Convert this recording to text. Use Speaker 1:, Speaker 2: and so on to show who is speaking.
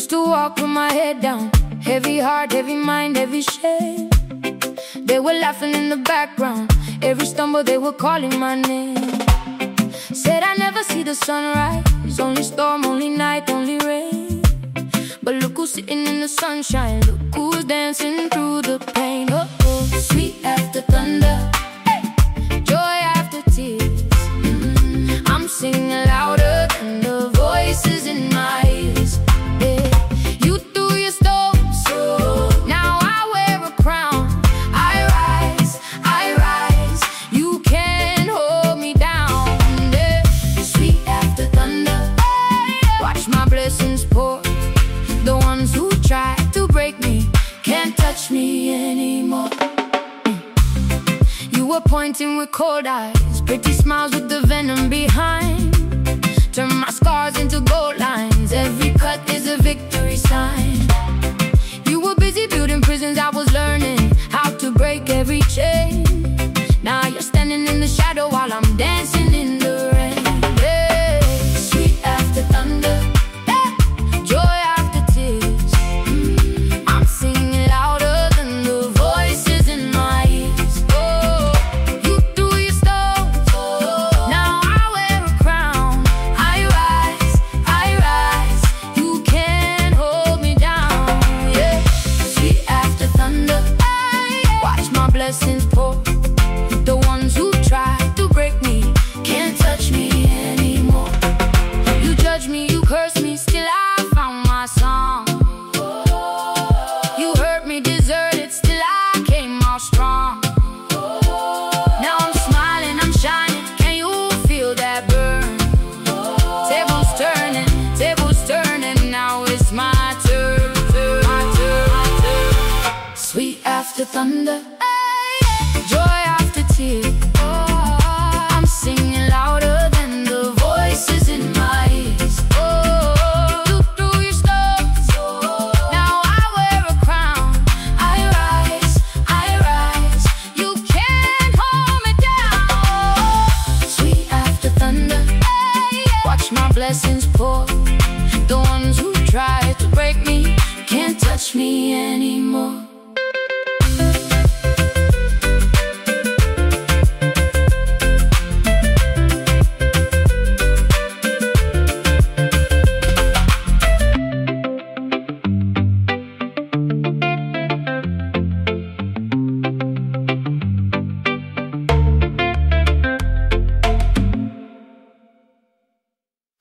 Speaker 1: Used to walk with my head down, heavy heart, heavy mind, heavy shame. They were laughing in the background, every stumble they were calling my name. Said I never see the sunrise, only storm, only night, only rain. But look who's sitting in the sunshine, look who's dancing through the pain. Oh, sweet after thunder, joy after tears. I'm singing louder than the voices in my ears. You threw your stones, now I wear a crown. I rise, you can't hold me down. Sweet after thunder, watch my blessings pour. The ones who try to break me can't touch me anymore. You were pointing with cold eyes, pretty smiles with the venom behind. Turn my scars into gold lines, every cut is a victory sign. You were busy building prisons, I was learning how to break every chain. Now you're standing in the shadow while I'm dancing in the rain. Sweet after thunder, joy after tears. I'm singing louder than the voices in my ears. You threw your stones, now I wear a crown. I rise, you can't hold me down. Sweet after thunder, watch my blessings pour. The ones who try to break me can't touch me anymore. You judge me, you curse me, still I found my song. You hurt me, deserted, still I came out strong. Now I'm smiling, I'm shining, can you feel that burn? Tables turning, now it's my turn. Sweet after thunder, joy after tears. I'm singing louder than the voices in my ears. You threw your stones, now I wear a crown. I rise, you can't hold me down. Sweet after thunder, watch my blessings pour. The ones who try to break me can't touch me anymore.